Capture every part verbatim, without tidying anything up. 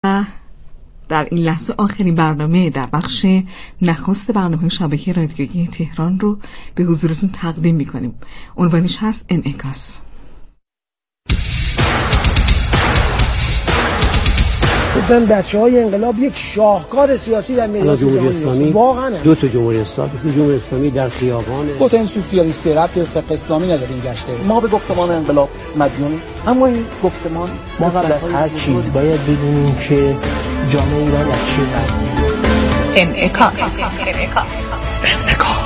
در این لحظه آخرین برنامه در بخش نخست برنامه شبکه رادیویی تهران رو به حضورتون تقدیم میکنیم. عنوانش هست انعکاس. گفتن بچه‌های انقلاب یک شاهکار سیاسی در میراث جمهوری اسلامی واقعا دو تا جمهوری اسلامی جمهوری اسلامی در خیابان گفتن سوسیالیستی رفت به فقه اسلامی نداره این گشته. ما به گفتمان انقلاب مدیونیم، اما این گفتمان ما قبل از هر چیز باید بدونیم که جامعه ایران از چی هست. انعکاس انعکاس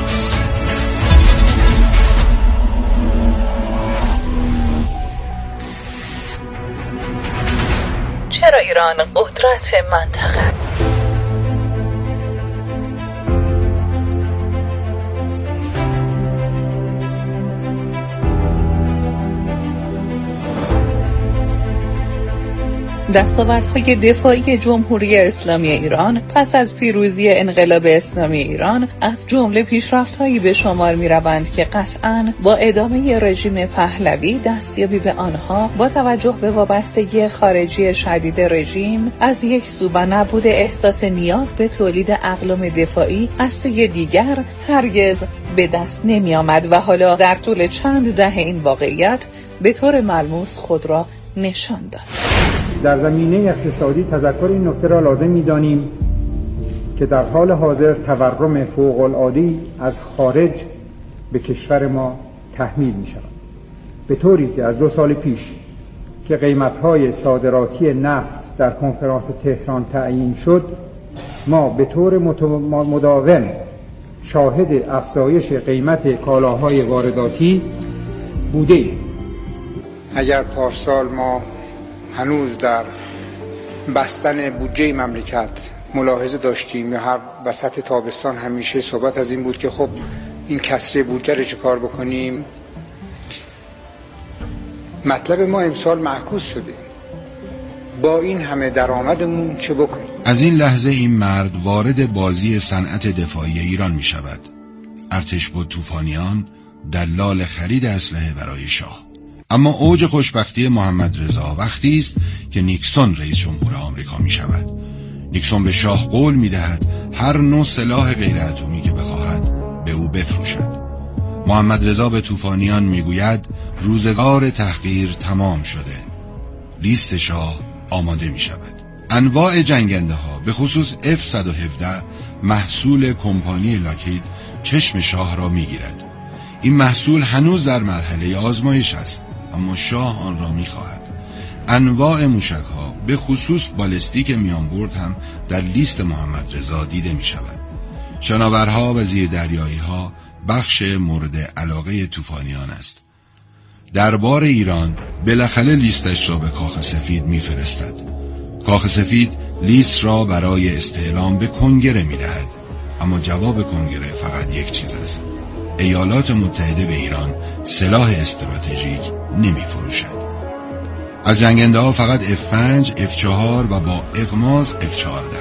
چرا ایران قدرت منطقه؟ دستاوردهای دفاعی جمهوری اسلامی ایران پس از پیروزی انقلاب اسلامی ایران از جمله پیشرفت‌هایی به شمار می‌روند که قطعاً با ادامه رژیم پهلوی دستیابی به آنها با توجه به وابستگی خارجی شدید رژیم از یک سو و نبود احساس نیاز به تولید اقلام دفاعی از سوی دیگر هرگز به دست نمی‌آمد و حالا در طول چند دهه این واقعیت به طور ملموس خود را نشان داد. در زمینه اقتصادی تذکر این نکته را لازم می‌دانیم که در حال حاضر تورم فوق‌العاده‌ای از خارج به کشور ما تحمیل می‌شود، به طوری که از دو سال پیش که قیمت‌های صادراتی نفت در کنفرانس تهران تعیین شد، ما به طور مداوم شاهد افزایش قیمت کالاهای وارداتی بوده‌ایم. اگر پارسال ما هنوز در بستن بودجه مملکت ملاحظه داشتیم یا هر وسط تابستان همیشه صحبت از این بود که خب این کسری بودجه رو چه کار بکنیم، مطلب ما امسال معکوس شده. با این همه درآمدمون چه بکنیم؟ از این لحظه این مرد وارد بازی صنعت دفاعی ایران می شود. ارتش بود طوفانیان دلال خرید اسلحه برای شاه. اما اوج خوشبختی محمد رضا وقتی است که نیکسون رئیس جمهور آمریکا می شود. نیکسون به شاه قول می دهد هر نوع سلاح غیر اتمی که بخواهد به او بفروشد. محمد رضا به طوفانیان می گوید روزگار تحقیر تمام شده. لیست شاه آماده می شود. انواع جنگنده ها به خصوص اف صد و هفده محصول کمپانی لاکهید چشم شاه را می گیرد. این محصول هنوز در مرحله آزمایش است، اما شاه آن را می‌خواهد. انواع موشک‌ها به خصوص بالستیک میانبرد هم در لیست محمد رضا دیده می‌شود. شناورها و زیردریایی‌ها بخش مورد علاقه طوفانیان است. دربار ایران بالاخره لیستش را به کاخ سفید می‌فرستد. کاخ سفید لیست را برای استعلام به کنگره می‌دهد، اما جواب کنگره فقط یک چیز است: ایالات متحده به ایران سلاح استراتژیک نمی فروشد. از جنگنده ها فقط اف پنج، اف چهار و با اغماز اف چهارده.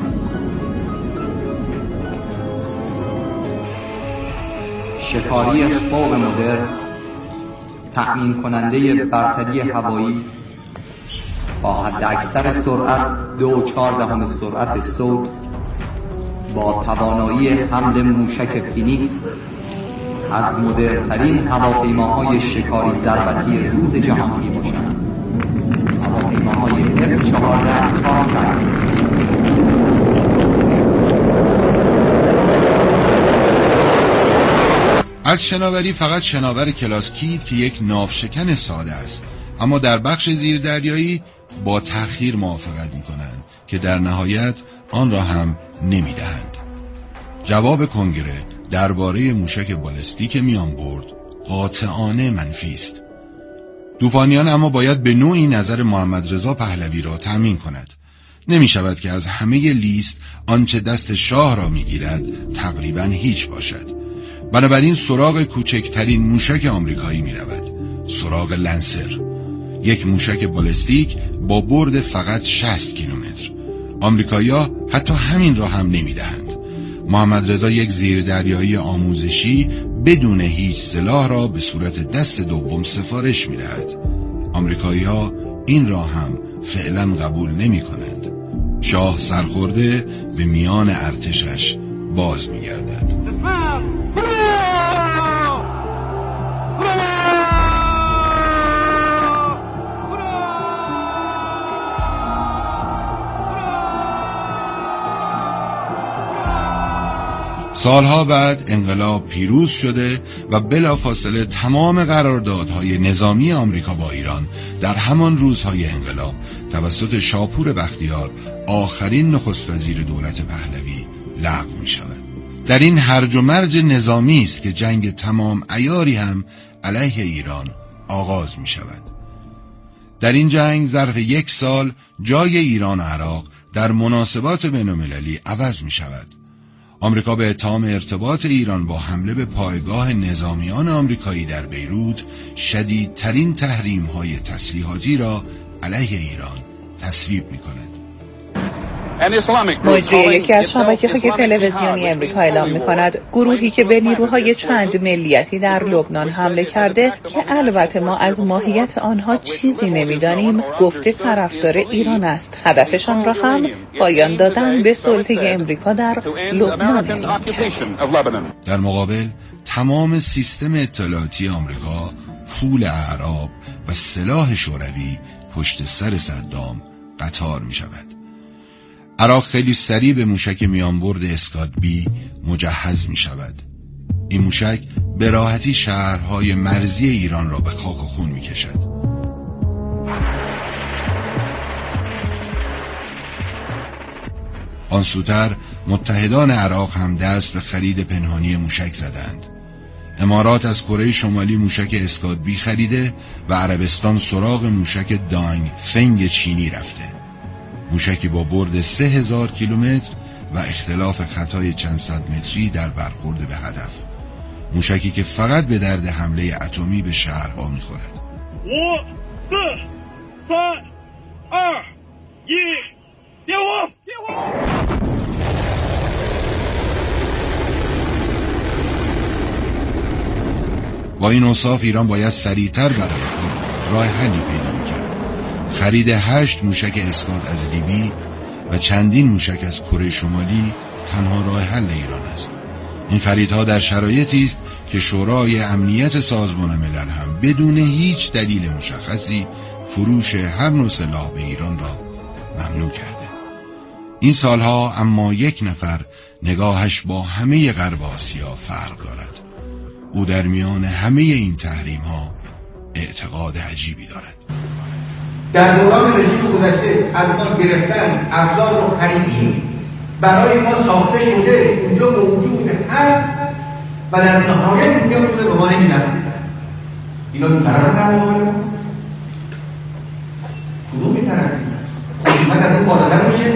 شکاری فوق مدرن تأمین کننده برتری هوایی با حد اکثر سرعت دو و چهار دهم سرعت صوت با توانایی حمل موشک فینیکس از مدرن‌ترین هواپیماهای شکاری ضربتی روز جهان میباشند. هواپیماهای اف چهارده کارگر. از شناوری فقط شناور کلاس کید که یک ناوشکن ساده است، اما در بخش زیردریایی با تأخیر موافقت میکنند که در نهایت آن را هم نمیدهند. جواب کنگره درباره موشک بالستیک میانبرد قاطعانه منفی است. طوفانیان اما باید به نوعی نظر محمد رضا پهلوی را تامین کند. نمی شود که از همه لیست آنچه دست شاه را می گیرد تقریبا هیچ باشد. بنابراین سراغ کوچکترین موشک آمریکایی می رود، سراغ لنسر، یک موشک بالستیک با برد فقط شصت کیلومتر. آمریکایی‌ها حتی همین را هم نمی دهند. محمد رضا یک زیردریایی آموزشی بدون هیچ سلاح را به صورت دست دوم سفارش می دهد. آمریکایی‌ها این را هم فعلا قبول نمی کنند. شاه سرخورده به میان ارتشش باز می‌گردد. سالها بعد انقلاب پیروز شده و بلافاصله تمام قراردادهای نظامی آمریکا با ایران در همان روزهای انقلاب توسط شاپور بختیار، آخرین نخست وزیر دولت پهلوی، لغو می شود. در این هرج و مرج نظامی است که جنگ تمام عیاری هم علیه ایران آغاز می شود. در این جنگ ظرف یک سال جای ایران و عراق در مناسبات بین‌المللی عوض می شود. آمریکا به اتهام ارتباط ایران با حمله به پایگاه نظامیان آمریکایی در بیروت شدیدترین تحریم‌های تسلیحاتی را علیه ایران تصویب می‌کند. مجری یکی از شبکه‌های تلویزیونی امریکا اعلام می‌کند گروهی که به نیروهای چند ملیتی در لبنان حمله کرده که البته ما از ماهیت آنها چیزی نمی‌دانیم، گفته طرفدار ایران است. هدفشان را هم پایان دادن به سلطه امریکا در لبنان اعلام کرد. در مقابل تمام سیستم اطلاعاتی آمریکا، پول اعراب و سلاح شوروی پشت سر صدام قطار می‌شود. عراق خیلی سریع به موشک میانبرد اسکات بی مجهز می شود. این موشک به راحتی شهرهای مرزی ایران را به خاک و خون می کشد. آن سوتر متحدان عراق هم دست به خرید پنهانی موشک زدند. امارات از کره شمالی موشک اسکات بی خریده و عربستان سراغ موشک دانگ فنگ چینی رفته. موشکی با برد سه هزار کیلومتر و اختلاف خطای چند صد متری در برخورد به هدف. موشکی که فقط به درد حمله اتمی به شهرها می‌خورد. با این اوصاف ایران باید سریعتر برای خود راه حلی پیدا می‌کرد. خرید هشت موشک اسکات از لیبی و چندین موشک از کره شمالی تنها راه حل ایران است. این خریدها در شرایطی است که شورای امنیت سازمان ملل هم بدون هیچ دلیل مشخصی فروش هر نوع سلاح به ایران را ممنوع کرده. این سالها اما یک نفر نگاهش با همه غرب آسیا فرق دارد. او در میان همه این تحریم ها اعتقاد عجیبی دارد. در دوران رژیم گذشته از ما گرفتن ابزار رو خریدیم، برای ما ساخته شده، اونجا موجود هست و در نهایت میاد به ما نمیدن. اینا دو طرف در مقابل کدوم طرف؟ خشونت از این بالاتر میشه.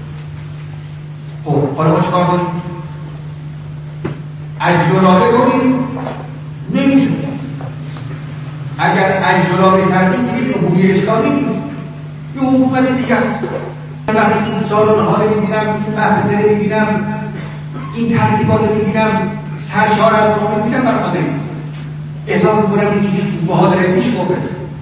خب حالا ما چیکار کنیم؟ عجزالابه کنیم؟ نمیشه. اگر عجزالابه کردیم دیگه جمهوری اسلامی یه حکومت دیگه. وقتی این سالانه ها رو میبینم، این محبته رو میبینم، این ترتیبات رو میبینم، سرشار از اون رو میبینم، برای خاطر احساس میکنم این شکوفه ها داره میشکفه.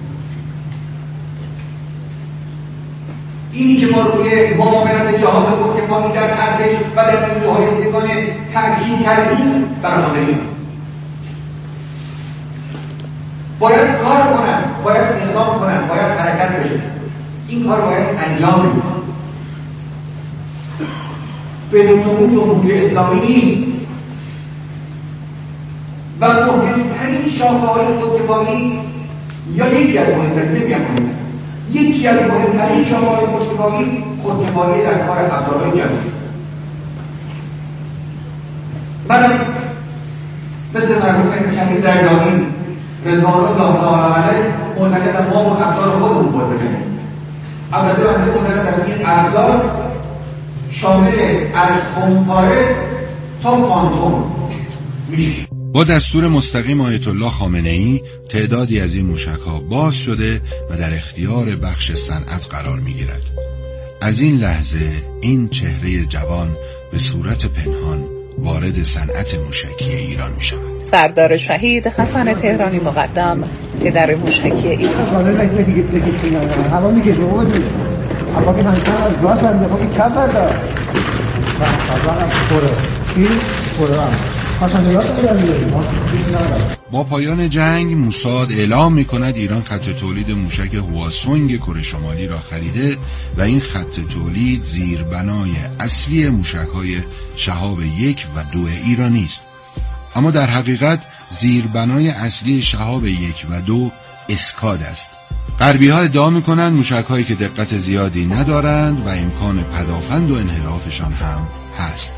اینی که ما روی معاملات جهاد اتفاقی در ارتش و در نیروهای سگانه تأکید کردیم، برای خاطر این باید کار کنن، باید اقدام کنن، باید حرکت بشه. این کار باید انجام بدن. بدون اون جمهوری اسلامی نیست. و مهمترین شاخه‌های خودکفایی یا یکی از مهمترین نمیگم مهمترین یکی از مهمترین شاخه‌های خودکفایی خودکفایی در کار ابزارهای جنگی. منم مثل مرحوم شهید درجانی رضوان الله تعالی علیه معتقدم ما با ابزار خودمون باید بجنگیم. البته من معتقدم در این ابزار شامل از خمپاره تا کوانتوم میشه. با دستور مستقیم آیت الله خامنه‌ای تعدادی از این موشک‌ها باز شده و در اختیار بخش صنعت قرار می‌گیرد. از این لحظه این چهره جوان به صورت پنهان وارد صنعت موشکی ایران می‌شود. سردار شهید حسن تهرانی مقدم، پدر موشکی ایران. اما که همیشه از راست برده خب این کم برده و خواهد خوره این خوره هم با پایان جنگ موساد اعلام می‌کند ایران خط تولید موشک هواسونگ کره شمالی را خریده و این خط تولید زیربنای اصلی موشک‌های شهاب یک و دو ایرانی است. اما در حقیقت زیربنای اصلی شهاب یک و دو اسکاد است. غربی‌ها ادعا می‌کنند موشک‌هایی که دقت زیادی ندارند و امکان پدافند و انحرافشان هم هست.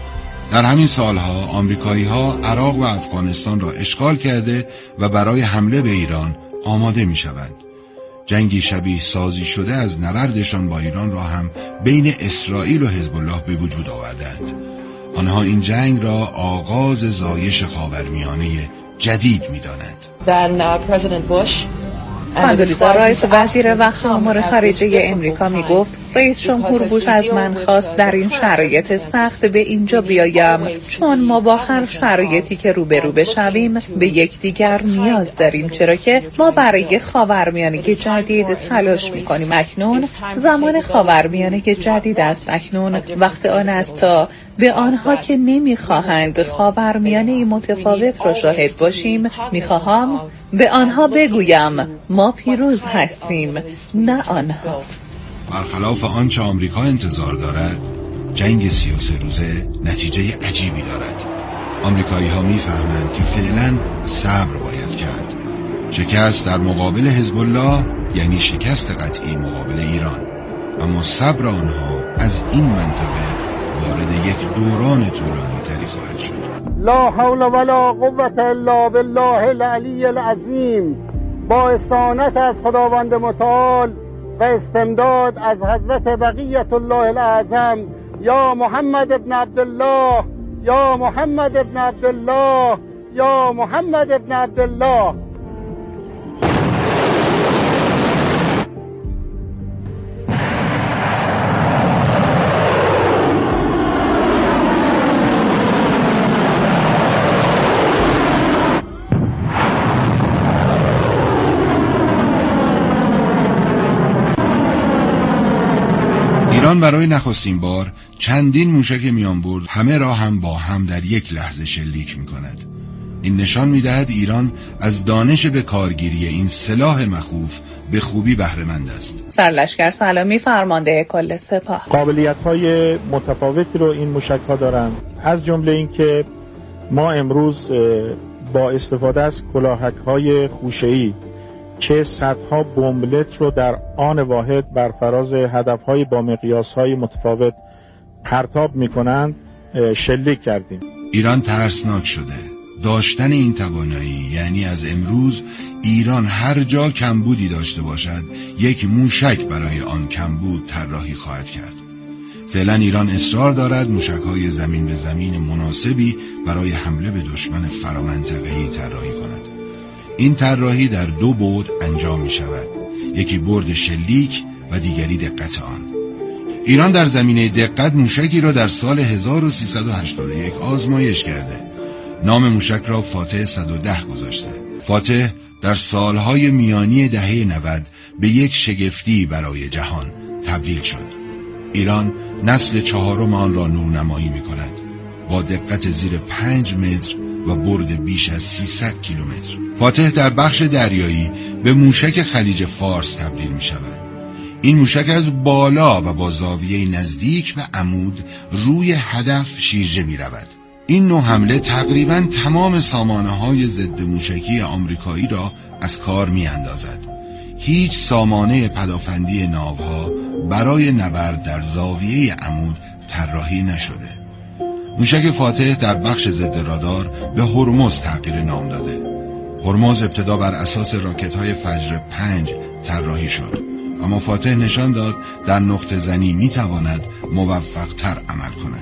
در همین سالها آمریکایی‌ها عراق و افغانستان را اشغال کرده و برای حمله به ایران آماده می‌شوند. جنگی شبیه سازی شده از نبردشان با ایران را هم بین اسرائیل و حزب الله به وجود آوردند. آنها این جنگ را آغاز زایش خاورمیانه جدید می‌دانند. Then uh, President Bush کاندولیزا رایس وزیر وقت امور خارجه امریکا می گفت رئیس جمهور بوش از من خواست در این شرایط سخت به اینجا بیایم چون ما با هر شرایطی که روبرو بشویم به یکدیگر نیاز داریم، چرا که ما برای خاورمیانه جدید تلاش می کنیم. اکنون زمان خاورمیانه جدید است. اکنون وقت آن است تا به آنها که نمیخواهند خاورمیانه متفاوت را شاهد باشیم میخواهم به آنها بگویم ما پیروز هستیم، نه آنها. برخلاف آنچه آمریکا انتظار دارد، جنگ سی و سه روزه نتیجه عجیبی دارد. آمریکایی ها میفهمند که فعلا صبر باید کرد. شکست در مقابل حزب الله یعنی شکست قطعی مقابل ایران، اما صبر آنها از این منطقه وارد یک دوران طولانی تری خواهد شد. لا حول ولا قوة الا بالله العلی العظیم. با استعانت از خداوند متعال و استمداد از حضرت بقیت الله الاعظم، یا محمد ابن عبدالله، یا محمد ابن عبدالله، یا محمد ابن عبدالله. ایران برای نخستین بار چندین موشک میانبرد همه را هم با هم در یک لحظه شلیک می کند. این نشان می دهد ایران از دانش به کارگیری این سلاح مخوف به خوبی بهره‌مند است. سرلشکر سلامی فرمانده کل سپاه قابلیت‌های متفاوتی رو این موشک‌ها دارند، از جمله اینکه ما امروز با استفاده از کلاهک‌های خوشه‌ای که صدها بمبلت رو در آن واحد بر فراز هدف‌های با مقیاس‌های متفاوت پرتاب می‌کنند شلیک کردیم. ایران ترسناک شده. داشتن این توانایی یعنی از امروز ایران هر جا کمبودی داشته باشد یک موشک برای آن کمبود طراحی خواهد کرد. فعلا ایران اصرار دارد موشک‌های زمین به زمین مناسبی برای حمله به دشمن فرامنطقه‌ای طراحی کند. این طراحی در دو بعد انجام می شود، یکی برد شلیک و دیگری دقت آن. ایران در زمینه دقت موشکی را در سال هزار و سیصد و هشتاد و یک آزمایش کرده. نام موشک را فاتح صد و ده گذاشته. فاتح در سالهای میانی دهه نود به یک شگفتی برای جهان تبدیل شد. ایران نسل چهارم آن را نورنمایی می کند با دقت زیر پنج متر و برد بیش از سیصد کیلومتر. فاتح در بخش دریایی به موشک خلیج فارس تبدیل می شود. این موشک از بالا و با زاویه نزدیک به عمود روی هدف شیرجه می رود. این نوع حمله تقریباً تمام سامانه های ضد موشکی آمریکایی را از کار می اندازد. هیچ سامانه پدافندی ناوها برای نبرد در زاویه عمود طراحی نشده. موشک فاتح در بخش ضد رادار به هرمز تغییر نام داده. هرمز ابتدا بر اساس راکت‌های فجر پنج طراحی شد، اما فاتح نشان داد در نقطه زنی میتواند موفق‌تر عمل کند.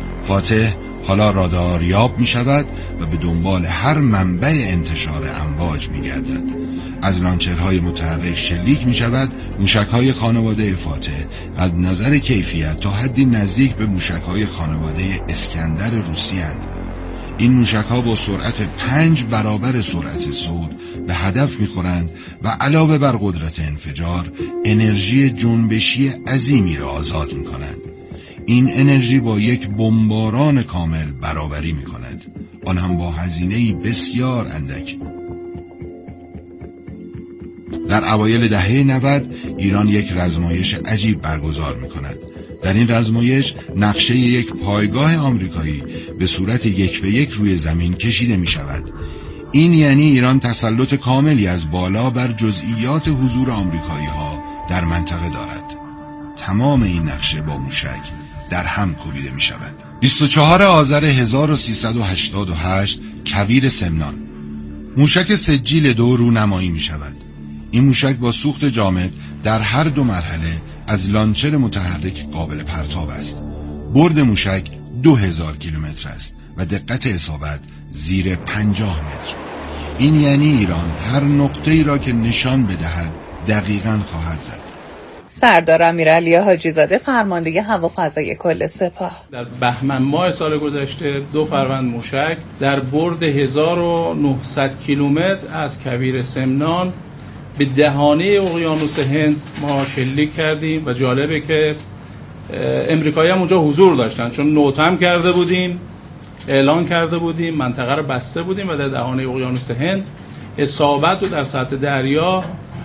فاتح حالا رادار یاب می شود و به دنبال هر منبع انتشار امواج می گردد. از لانچرهای متحرک شلیک می شود. موشک‌های خانواده فاتح از نظر کیفیت تا حدی نزدیک به موشک‌های خانواده اسکندر روسی اند. این موشک‌ها با سرعت پنج برابر سرعت صوت به هدف می‌خورند و علاوه بر قدرت انفجار، انرژی جنبشی عظیمی را آزاد می‌کنند. این انرژی با یک بمباران کامل برابری می‌کند، آن هم با هزینه‌ای بسیار اندک. در اوایل دهه نود ایران یک رزمایش عجیب برگزار می‌کند. در این رزمایش نقشه یک پایگاه آمریکایی به صورت یک به یک روی زمین کشیده می شود. این یعنی ایران تسلط کاملی از بالا بر جزئیات حضور آمریکایی ها در منطقه دارد. تمام این نقشه با موشک در هم کوبیده می شود. بیست و چهارم آذر هزار و سیصد و هشتاد و هشت کویر سمنان. موشک سجیل دو رونمایی می شود. این موشک با سوخت جامد در هر دو مرحله از لانچر متحرک قابل پرتاب است. برد موشک دو هزار کیلومتر است و دقت اصابت زیر پنجاه متر. این یعنی ایران هر نقطه‌ای را که نشان بدهد دقیقاً خواهد زد. سردار امیرعلی حاجی زاده فرمانده هوافضای کل سپاه: در بهمن ماه سال گذشته دو فروند موشک در برد هزار و نهصد کیلومتر از کویر سمنان به دهانه اقیانوس هند ما شلیک کردیم و جالبه که امریکایی هم اونجا حضور داشتن، چون نوت هم کرده بودیم، اعلان کرده بودیم، منطقه رو بسته بودیم و در دهانه اقیانوس هند اصابت رو در سطح دریا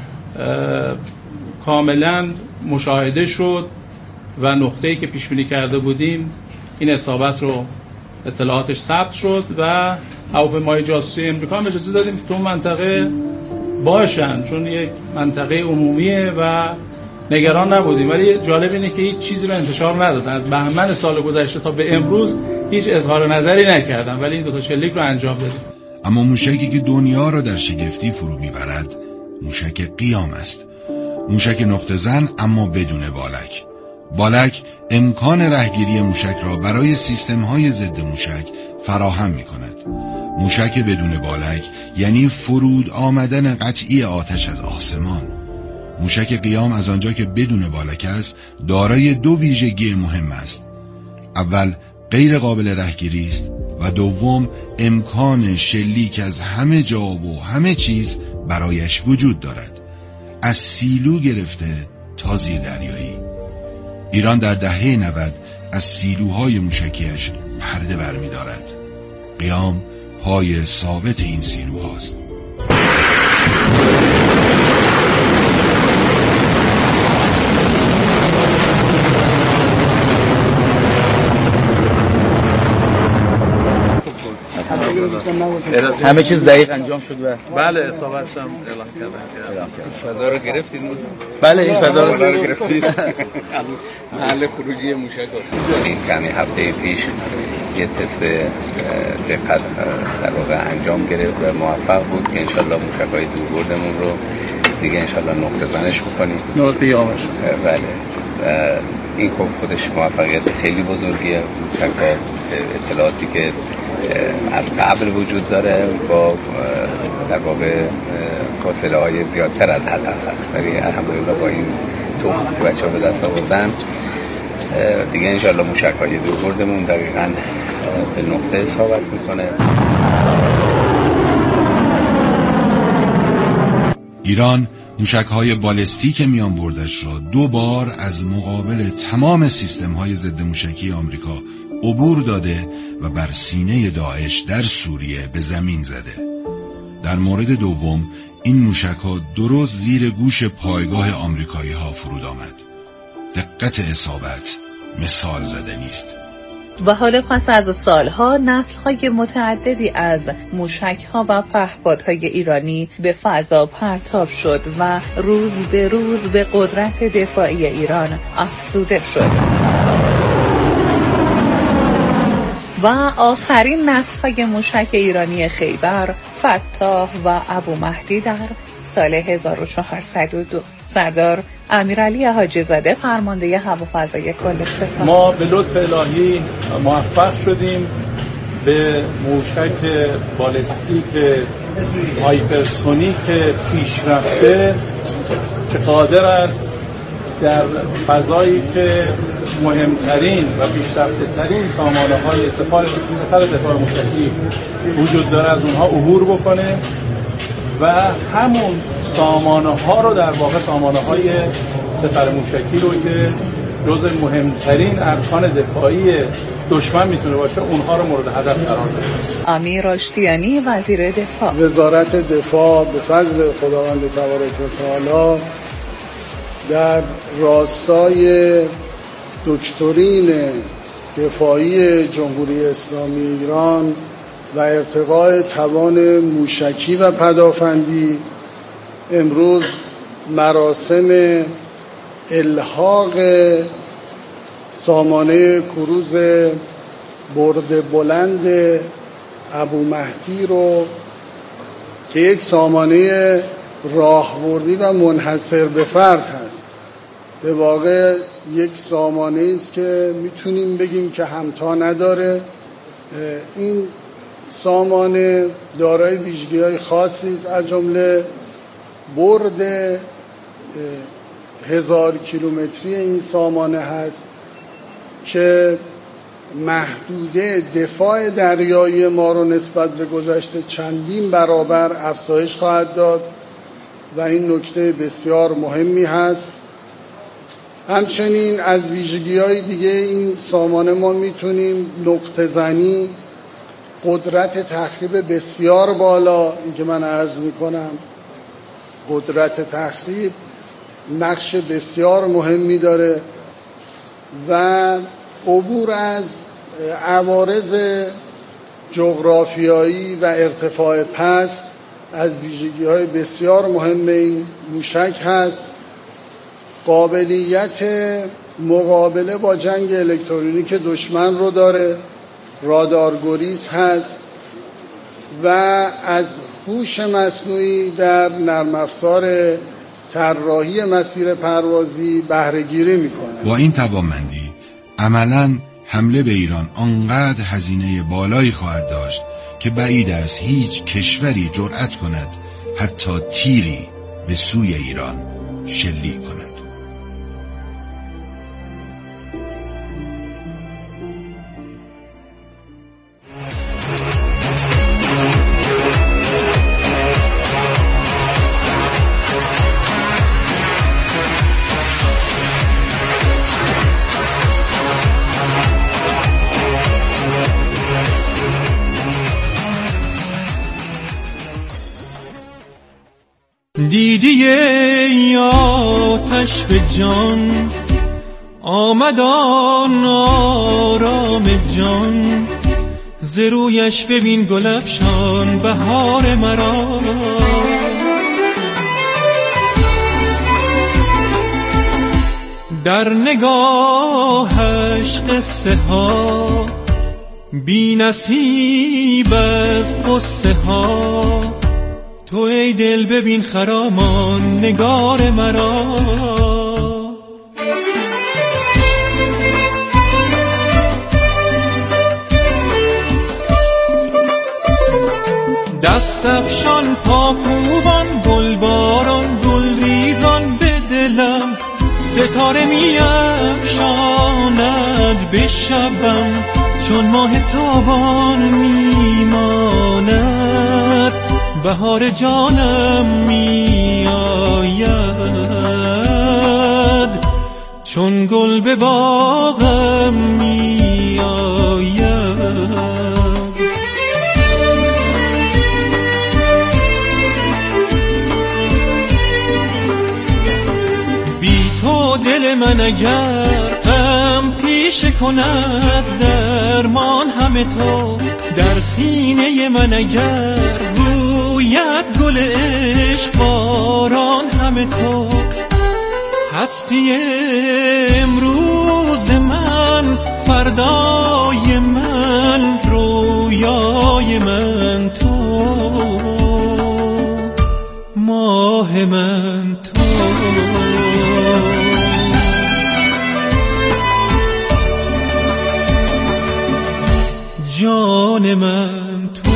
کاملا مشاهده شد و نقطه‌ای که پیش بینی کرده بودیم این اصابت رو اطلاعاتش ثبت شد و هواپیمای جاسوسی امریکا هم اجازه دادیم که تو منطقه باشن، چون یک منطقه عمومیه و نگران نبودیم. ولی جالب اینه که هیچ چیزی رو انتشار ندادن. از بهمن سال گذشته تا به امروز هیچ اظهار نظری نکردن، ولی این دو تا شلیک رو انجام دادیم. اما موشکی که دنیا را در شگفتی فرو میبرد موشک قیام است. موشک نقطه زن اما بدون بالک. بالک امکان رهگیری موشک را برای سیستم‌های ضد موشک فراهم می‌کند. موشک بدون بالک یعنی فرود آمدن قطعی آتش از آسمان. موشک قیام از آنجا که بدون بالک است دارای دو ویژگی مهم است. اول غیر قابل رهگیری است و دوم امکان شلیک از همه جا و همه چیز برایش وجود دارد، از سیلو گرفته تا زیر دریایی. ایران در دهه نود از سیلوهای موشکیش پرده برمی دارد. قیام پای ثابت این سیلوهاست. همه چیز دقیق انجام شد و بله اصابتش هم اعلام کردن. فضا رو گرفتید؟ بله این فضا رو گرفتید. محل خروجی موشک این کمی هفته پیش یه تست دقت در واقع انجام گرفت و موفق بود که انشالله موشک‌های دوربردمون رو دیگه انشالله نقطه زنش بکنیم. نقطه قیامش. بله. این خب خودش موفقیت خیلی بزرگیه. موشک‌ها اطلاعاتی که از قبل وجود داره با در واقع فاصله های زیادتر از هدف هست، ولی الحمدلله با این توفیق که بچه ها به دست آوردن دیگه انشالله موشک های دوربردمون دقیقاً به نقطه اصابت میکنه. ایران موشک‌های بالستیک میان بردش را دو بار از مقابل تمام سیستم‌های ضد موشکی آمریکا عبور داده و بر سینه داعش در سوریه به زمین زده. در مورد دوم این موشک‌ها درست زیر گوش پایگاه آمریکایی‌ها فرود آمد. دقت اصابت مثال زدنی است. و حالا پس از سالها نسل‌های متعددی از موشک‌ها و پهپادهای ایرانی به فضا پرتاب شد و روز به روز به قدرت دفاعی ایران افزوده شد. و آخرین نسل‌های موشک ایرانی خیبر، فتاح و ابو مهدی در سال هزار و چهارصد و دو. سردار امیرعلی حاجی زاده فرمانده هوافضای کل سپاه: ما به لطف الهی موفق شدیم به موشک بالستیک هایپرسونیک پیشرفته که قادر است در فضایی که مهمترین و پیشرفته ترین سامانه های سپاه سپاه دفاع موشکی وجود داره از اونها عبور بکنه و همون سامانه ها رو در واقع سامانه های سپاه موشکی رو که جز مهمترین ارکان دفاعی دشمن میتونه باشه اونها رو مورد هدف قرار بده. امیر آشتیانی وزیر دفاع: وزارت دفاع به فضل خداوند تبارک و تعالی در راستای دکترین دفاعی جمهوری اسلامی ایران و ارتقاء توان موشکی و پدافندی امروز مراسم الحاق سامانه کروز برد بلند ابو مهدی رو که یک سامانه راهبردی و منحصر به فرد هست، به واقع یک سامانه است که میتونیم بگیم که همتا نداره. این سامانه دارای ویژگی‌های خاصی است، از جمله برد هزار کیلومتری این سامانه هست که محدوده دفاع دریایی ما رو نسبت به گذشته چندین برابر افزایش خواهد داد و این نکته بسیار مهمی هست. همچنین از ویژگی‌های دیگه این سامانه ما میتونیم نقطه زنی، قدرت تخریب بسیار بالا، این که من عرض میکنم قدرت تخریب نقش بسیار مهمی داره و عبور از عوارض جغرافیایی و ارتفاع پست از ویژگی‌های بسیار مهم این موشک هست. قابلیت مقابله با جنگ الکترونیک دشمن رو داره، رادارگریز هست و از هوش مصنوعی در نرم افزار طراحی مسیر پروازی بهره گیری میکنه. با این توانمندی عملاً حمله به ایران آنقدر هزینه بالایی خواهد داشت که بعید است هیچ کشوری جرأت کند حتی تیری به سوی ایران شلیک کند. دیدی ای آتش به جان آمد آن آرام جان، ز رویش ببین گل افشان بهار مرا. در نگاهش قصه ها بی نصیب از قصه ها، تو ای دل ببین خرامان نگار مرا. دست افشان پاکوبان گلباران گلریزان به دلم، ستاره می افشاند به شبم چون ماه تابان می ماند، بهار جانم می آید چون گل به باغم می آید. بی تو دل من اگر غم پیشه کند درمان همه تو، در سینه من اگر رویت گل عشق باران همه تو. هستی امروز من فردای من رویای من تو، ماه من تو. جان من تو.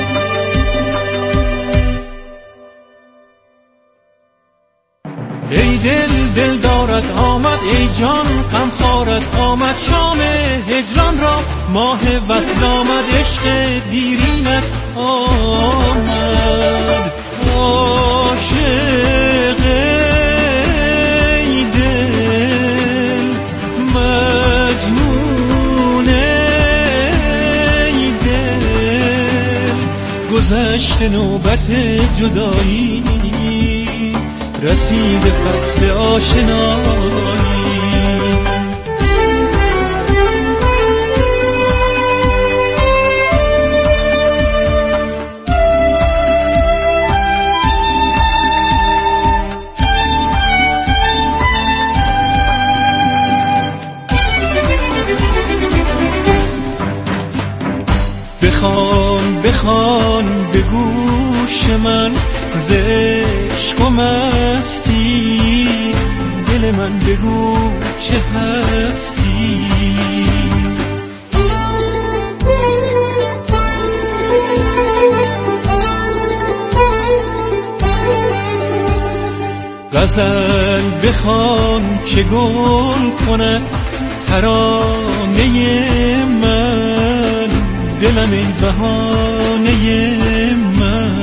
ای ای دل دل دارد آمد، ای جان غم خارد آمد، شام هجران را ماه وصل آمد، عشق دیرینت آمد. عاشق ای دل، مجنون ای دل، گذشت نوبت جدایی، رسید فصل آشنایی. بخوان بخوان به گوش من ز عشق و مستی، دل من بگو چه هستی. غزل بخوان که گل کند ترانه من، دلم این بهانه من.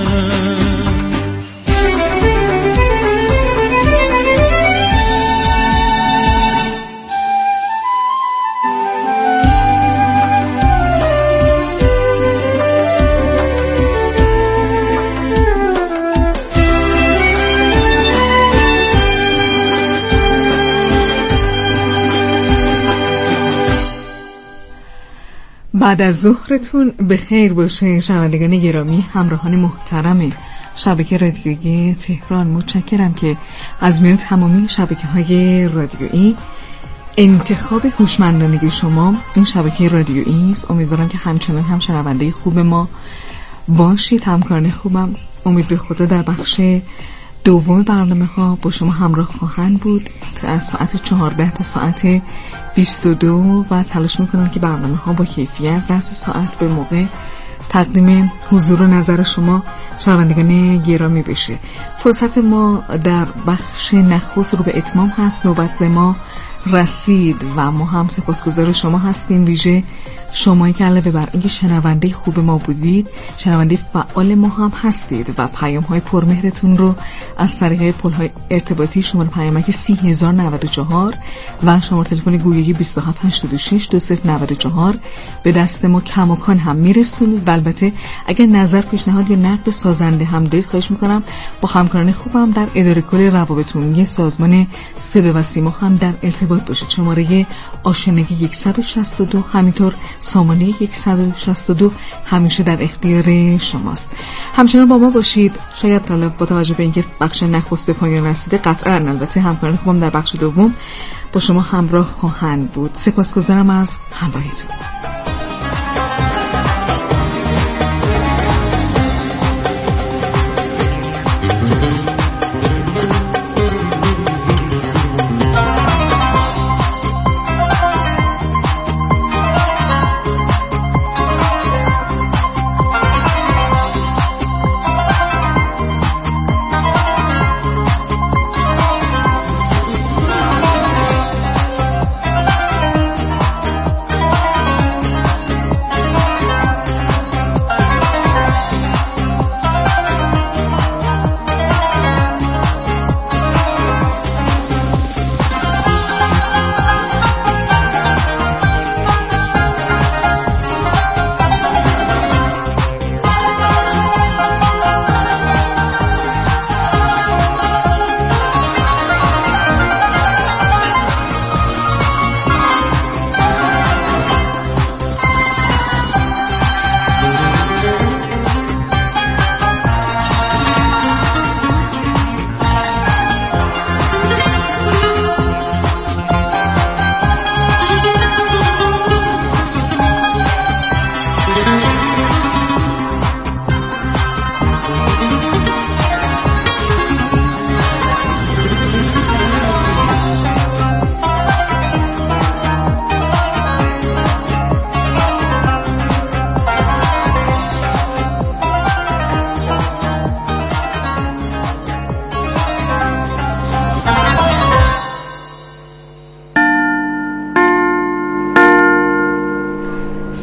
بعد از ظهرتون به خیر باشه شنوندگان گرامی، همراهان محترم شبکه رادیویی تهران. متشکرم که از میان تمامی شبکه‌های رادیویی انتخاب هوشمندانه شما این شبکه رادیویی است. امیدوارم که همچنان هم شنونده خوب ما باشید. همکاران خوبم امید به خدا در بخش دوم برنامه ها با شما همراه خواهند بود تا از ساعت چهارده تا ساعت بیست و دو و تلاش میکنم که برنامه ها با کیفیت رأس ساعت به موقع تقدیم حضور و نظر شما شنوندگان گرامی بشه. فرصت ما در بخش نخست رو به اتمام هست. نوبت ما رسید و ما هم سپاسگزار شما هستیم، ویژه شمایی که علاوه بر اینکه شنونده خوب ما بودید، شنونده فعال ما هم هستید و پیام های پرمهرتون رو از طریق پل های ارتباطی شماره پیامک سی هزار و نود و چهار و شماره تلفن گویایی بیست و هفت هشتاد و شش دو صفر نود و چهار به دست ما کماکان هم میرسونید. و البته اگر نظر، پیشنهاد یا نقد سازنده هم دارید، خواهش میکنم با همکاران خوبم در اداره کل روابط عمومی سازمان صدا و سیما هم در ارتباط باشید. شماره آشنایی صد و شصت و دو همینطور سامانه صد و شصت و دو همیشه در اختیار شماست. همچنان با ما باشید. شاید طلب با توجه به اینکه بخش نخست به پایان رسیده، قطعا البته همکاران خوبم در بخش دوم با شما همراه خواهند بود. سپاسگزارم از همراهیتون.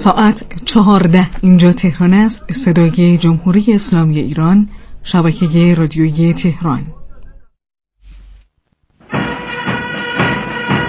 ساعت چهارده اینجا تهران است. صدای جمهوری اسلامی ایران، شبکه رادیویی تهران.